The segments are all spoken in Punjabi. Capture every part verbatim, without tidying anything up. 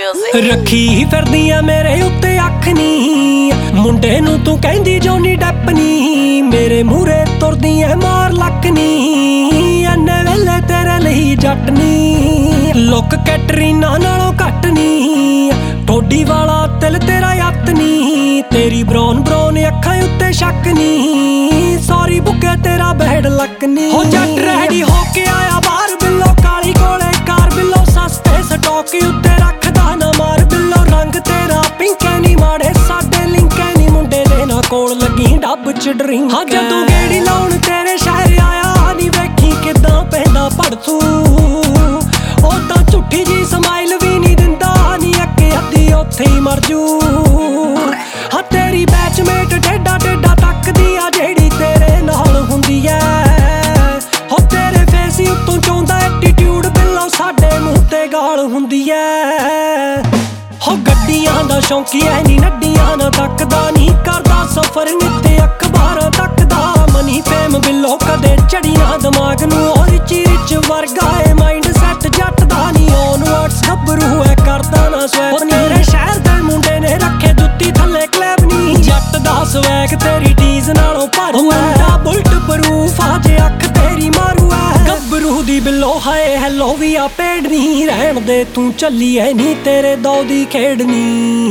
music ਰੱਖੀ ਹੀ ਫਿਰਦੀ ਆ ਮੇਰੇ ਉੱਤੇ ਅੱਖ ਨੀ, ਮੁੰਡੇ ਨੂੰ ਤੂੰ ਕਹਿੰਦੀ ਜੋਨੀ ਡੈਪ ਨੀ, ਮੇਰੇ ਮੂਹਰੇ ਤੁਰਦੀ ਐ ਮਾਰ ਲੱਕ ਨੀ, ਐਨੇ ਵੇਲੇ ਤੇਰੇ ਲਈ ਜੱਟ ਨੀ, ਲੁੱਕ ਕੈਟਰੀਨਾ ਨਾਲੋਂ ਘੱਟ ਨੀ, ਟੋਡੀ ਵਾਲਾ ਦਿਲ ਤੇਰਾ ਯੱਤ ਨੀ, ਤੇਰੀ ਬਰਾਉਨ ਬਰਾਉਨ ਅੱਖਾਂ ਉੱਤੇ ਸ਼ੱਕ ਨੀ, ਸੌਰੀ ਬੁੱਕੇ ਤੇਰਾ ਬੈਡ ਲੱਕ ਨੀ। ਹੋ ਜੱਟ ਰੈਡੀ ਹੋ ਕੇ ਆਇਆ ਬਾਹਰ ਬਿੱਲੋ, ਕਾਲੀ ਕੋਲੇ ਕਾਰ ਬਿੱਲੋ, ਸਸਤੇ ਸਟਾਕ ਉੱਤੇ ਰੱਖਦਾ ਨਾ ਮਾਰ ਬਿੱਲੋ, ਰੰਗ ਤੇਰਾ ਪਿੰਕ ਐ ਨੀ ਮਾੜੇ ਸਾਡੇ ਲਿੰਕ ਐ ਨੀ, ਮੁੰਡੇ ਦੇ ਨਾ ਕੋਲ ਲੱਗੀ ਡੱਬ ਚ ਡਰਿੰਕ। ਹਾਂ ਜਦੋਂ ਗੇੜੀ ਲਾਉਣ ਤੇਰੇ ਸ਼ਹਿਰ ਆਇਆ ਨੀ, ਵੇਖੀ ਕਿੱਦਾਂ ਪੈਂਦਾ ਪੜਤੂ, ਉਹ ਤਾਂ ਝੁੱਠੀ ਜੀ ਸਮਾਈਲ ਵੀ ਨੀ ਦਿੰਦਾ ਨੀ, ਅੱਗੇ ਅੱਧੀ ਉੱਥੇ ਹੀ ਮਰ ਜੂ। ਹਾਂ ਤੇਰੀ ਬੈਚਮੇਟ ਟੇਡਾ ਟੇਡਾ ਤੱਕਦੀ ਆ ਜਿਹੜੀ ਤੇਰੇ ਨਾਲ ਹੁੰਦੀ ਐ, ਹੋ ਤੇਰੇ ਫੇਸ ਉੱਤੋਂ ਚਾਹੁੰਦਾ ਐਟੀਟਿਊਡ ਬਿੱਲੋ, ਸਾਡੇ ਮੂੰਹ ਤੇ ਗਾਲ ਹੁੰਦੀ ਐ। ਹੋ ਗੱਡੀਆਂ ਦਾ ਸ਼ੌਂਕੀ ਐ ਨੀ, ਨੱਡੀਆਂ ਨਾ ਤੱਕਦਾ ਨੀ, ਕਰਦਾ ਸਫ਼ਰ ਨਿੱਤੇ ਅਖਬਾਰਾਂ ਤੱਕ ਦਾ, ਮਨੀ ਫੇਮ ਬਿੱਲੋ ਕਦੇ ਚੜੀ ਨਾ ਦਿਮਾਗ ਨੂੰ, ਉਹ ਰਿਚੀ ਰਿਚ ਵਰਗਾ ਏ ਮਾਈਂਡ ਸੈਟ ਜੱਟ ਦਾ ਨੀ, ਔਨ ਵਰਡਸ ਗੱਭਰੂ ਐ ਕਰਦਾ ਨਾ ਸਵੈਗ ਨੀ, ਤੇਰੇ ਸ਼ਹਿਰ ਦੇ ਮੁੰਡੇ ਨੇ ਰੱਖੇ ਜੁੱਤੀ ਥੱਲੇ ਕਲੈਬ ਨੀ, ਜੱਟ ਦਾ ਸਵੈਗ ਤੇਰੀ ਟੀਜ਼ ਨਾਲੋਂ ਭਰੂ ਐ, ਮੁੰਡਾ ਬੁਲਟ ਪ੍ਰੂਫ ਆ ਜੇ ਅੱਖ ਤੇਰੀ ਮਾਰੂ ਐ, ਗੱਭਰੂ ਦੀ ਬਿੱਲੋ ਹਾਏ ਹੈਲੋ ਵੀ ਆ ਪੇੜ ਨੀ, ਰਹਿਣ ਦੇ ਤੂੰ ਚੱਲੀ ਐ ਨੀ ਤੇਰੇ ਦੋ ਦੀ ਖੇਡਣੀ।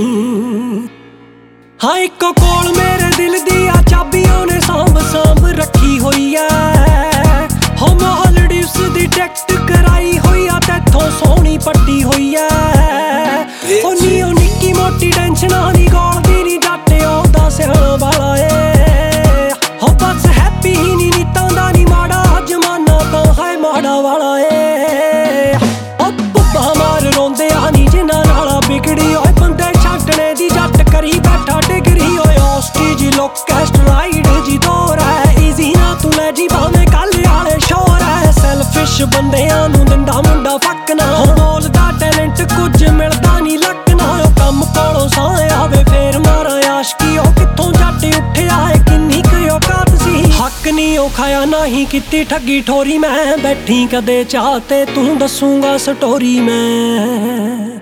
ਹਾਂ ਇੱਕੋ ਕੋਲ ਮੇਰੇ ਦਿਲ ਦੀ ਆ ਚਾਬੀ, ਉਹਨੇ ਸਾਂਭ ਸਾਂਭ ਰੱਖੀ ਹੋਈ ਐ, ਹੋ ਮੋਹਲਡੀਸ ਦੀ ਟਿਕਟ ਕਰਾਈ ਹੋਈ ਆ, ਤੇਥੋਂ ਸੋਹਣੀ ਪੱਟੀ ਹੋਈ ਐ, ਉਹ ਨੀ ਉਹ ਨਿੱਕੀ ਮੋਟੀ ਟੈਨਸ਼ਨਾਂ ਨੀ ਗੋਲਦੀ ਨੀ, ਜੱਟ ਉਹਦਾ ਸਿਆਣਾ ਵਾਲਾ ਏ, ਹੋ ਬਸ ਹੈਪੀ ਹੀ ਨੀ ਨੀਤਾਂ ਦਾ ਨੀ ਮਾੜਾ, ਜ਼ਮਾਨਾ ਤਾਂ ਹੈ ਮਾੜਾ ਵਾਲਾ ਏ, ਉਹ ਪੁੱਬਾ ਮਾਰ ਰੋਂਦੇ ਆ ਨੀ ਜਿਨ੍ਹਾਂ ਨਾਲ ਵਿਗੜੀ, ਓਏ ਬੰਦੇ ਛਾਂਟਣੇ ਦੀ ਜੱਟ ਕਰੀ ਬੈਠਾ ਡਿਗਰੀ, ਓਏ ਔਸਟੀ ਜੀ ਲੋਕੈਸਟ ਰਾਈਡ ਜੀ ਦੌਰ ਐ, ਈਜ਼ੀ ਨਾ ਤੂੰ ਲੈ ਜੀ ਭਾਵੇਂ ਕੱਲ ਵਾਲੇ ਸ਼ੋਰ ਐ, ਸੈਲਫਿਸ਼ ਬੰਦਿਆਂ ਨੂੰ ਦਿੰਦਾ ਮੁੰਡਾ ਫੱਕ ਨਾ, ਬੋਲਦਾ ਟੈਲੈਂਟ ਕੁਝ ਮਿਲਦਾ ਨੀ ਲੱਕ ਨਾ, ਉਹ ਕੰਮ ਕੋਲੋਂ ਸਾਹ ਆਵੇ ਫੇਰ ਮਾਰਾ ਆਸ਼ਕੀ, ਉਹ ਕਿੱਥੋਂ ਜੱਟ ਉੱਠਿਆ ਏ ਕਿੰਨੀ ਕੁ ਔਕਾਤ ਸੀ, ਹੱਕ ਨੀ ਉਹ ਖਾਇਆ ਨਹੀਂ ਕੀਤੀ ਠੱਗੀ ਠੋਰੀ, ਮੈਂ ਬੈਠੀ ਕਦੇ ਚਾਹ ਤੇ ਤੂੰ ਦੱਸੂਗਾ ਸਟੋਰੀ ਮੈਂ।